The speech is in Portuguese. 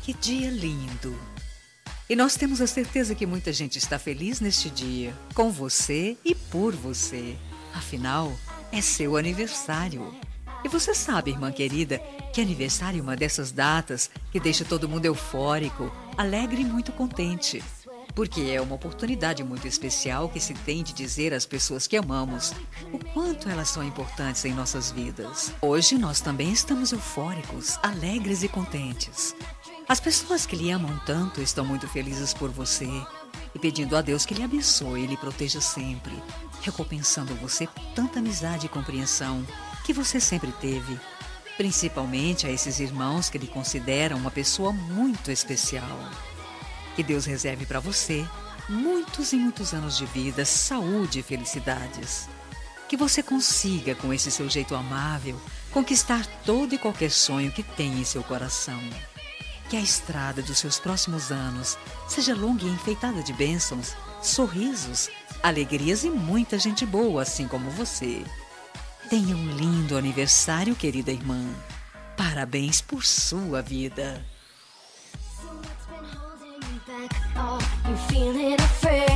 Que dia lindo! E nós temos a certeza que muita gente está feliz neste dia, com você e por você. Afinal, é seu aniversário. E você sabe, irmã querida, que aniversário é uma dessas datas que deixa todo mundo eufórico, alegre e muito contente. Porque é uma oportunidade muito especial que se tem de dizer às pessoas que amamos o quanto elas são importantes em nossas vidas. Hoje nós também estamos eufóricos, alegres e contentes. As pessoas que lhe amam tanto estão muito felizes por você e pedindo a Deus que lhe abençoe e lhe proteja sempre, recompensando você por tanta amizade e compreensão que você sempre teve, principalmente a esses irmãos que lhe consideram uma pessoa muito especial. Que Deus reserve para você muitos e muitos anos de vida, saúde e felicidades. Que você consiga, com esse seu jeito amável, conquistar todo e qualquer sonho que tem em seu coração. Que a estrada dos seus próximos anos seja longa e enfeitada de bênçãos, sorrisos, alegrias e muita gente boa, assim como você. Tenha um lindo aniversário, querida irmã. Parabéns por sua vida. You feeling afraid?